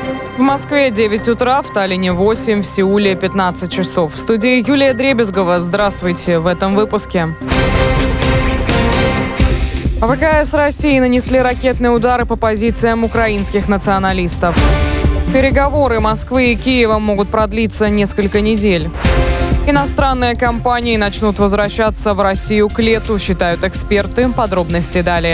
В Москве 9 утра, в Таллине 8, в Сеуле 15 часов. В студии Юлия Дребезгова. Здравствуйте в этом выпуске. ВКС России нанесли ракетные удары по позициям украинских националистов. Переговоры Москвы и Киева могут продлиться несколько недель. Иностранные компании начнут возвращаться в Россию к лету, считают эксперты. Подробности далее.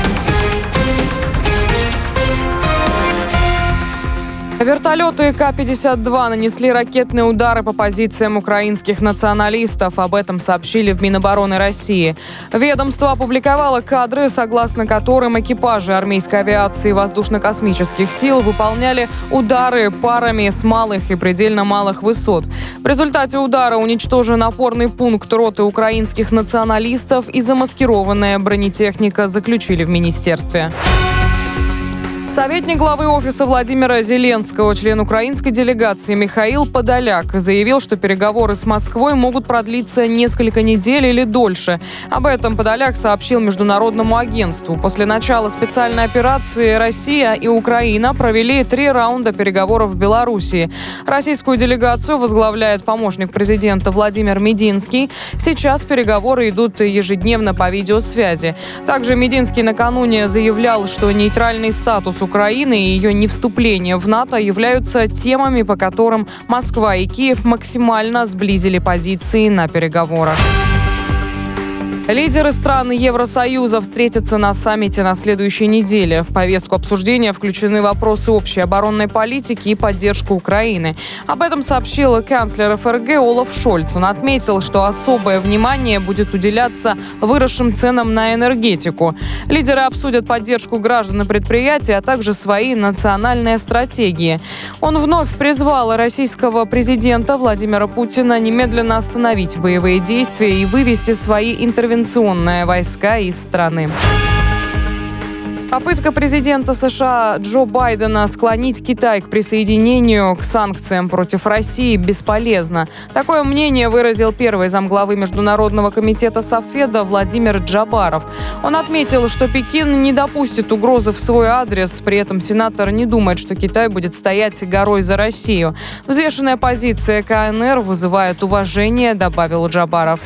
Вертолеты К-52 нанесли ракетные удары по позициям украинских националистов. Об этом сообщили в Минобороны России. Ведомство опубликовало кадры, согласно которым экипажи армейской авиации и воздушно-космических сил выполняли удары парами с малых и предельно малых высот. В результате удара уничтожен опорный пункт роты украинских националистов и замаскированная бронетехника, заключили в министерстве. Советник главы офиса Владимира Зеленского, член украинской делегации Михаил Подоляк, заявил, что переговоры с Москвой могут продлиться несколько недель или дольше. Об этом Подоляк сообщил Международному агентству. После начала специальной операции Россия и Украина провели 3 раунда переговоров в Белоруссии. Российскую делегацию возглавляет помощник президента Владимир Мединский. Сейчас переговоры идут ежедневно по видеосвязи. Также Мединский накануне заявлял, что нейтральный статус Украины и ее невступление в НАТО являются темами, по которым Москва и Киев максимально сблизили позиции на переговорах. Лидеры стран Евросоюза встретятся на саммите на следующей неделе. В повестку обсуждения включены вопросы общей оборонной политики и поддержку Украины. Об этом сообщил канцлер ФРГ Олаф Шольц. Он отметил, что особое внимание будет уделяться выросшим ценам на энергетику. Лидеры обсудят поддержку граждан и предприятий, а также свои национальные стратегии. Он вновь призвал российского президента Владимира Путина немедленно остановить боевые действия и вывести свои интервенционные войска из страны. Попытка президента США Джо Байдена склонить Китай к присоединению к санкциям против России бесполезна. Такое мнение выразил первый замглавы Международного комитета Совфеда Владимир Джабаров. Он отметил, что Пекин не допустит угрозы в свой адрес. При этом сенатор не думает, что Китай будет стоять горой за Россию. Взвешенная позиция КНР вызывает уважение, добавил Джабаров.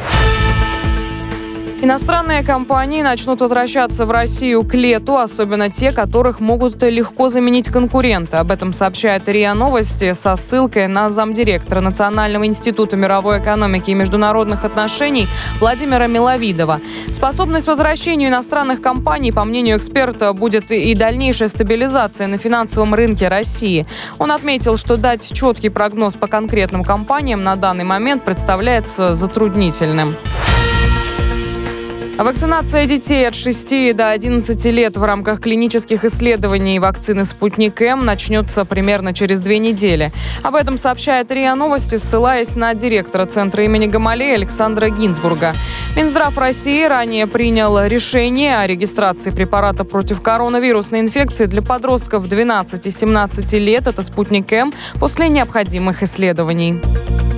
Иностранные компании начнут возвращаться в Россию к лету, особенно те, которых могут легко заменить конкуренты. Об этом сообщает РИА Новости со ссылкой на замдиректора Национального института мировой экономики и международных отношений Владимира Миловидова. Способность возвращению иностранных компаний, по мнению эксперта, будет и дальнейшая стабилизация на финансовом рынке России. Он отметил, что дать четкий прогноз по конкретным компаниям на данный момент представляется затруднительным. Вакцинация детей от 6 до 11 лет в рамках клинических исследований вакцины «Спутник М» начнется примерно через 2 недели. Об этом сообщает РИА Новости, ссылаясь на директора Центра имени Гамалея Александра Гинзбурга. Минздрав России ранее принял решение о регистрации препарата против коронавирусной инфекции для подростков 12 и 17 лет. Это «Спутник М» после необходимых исследований.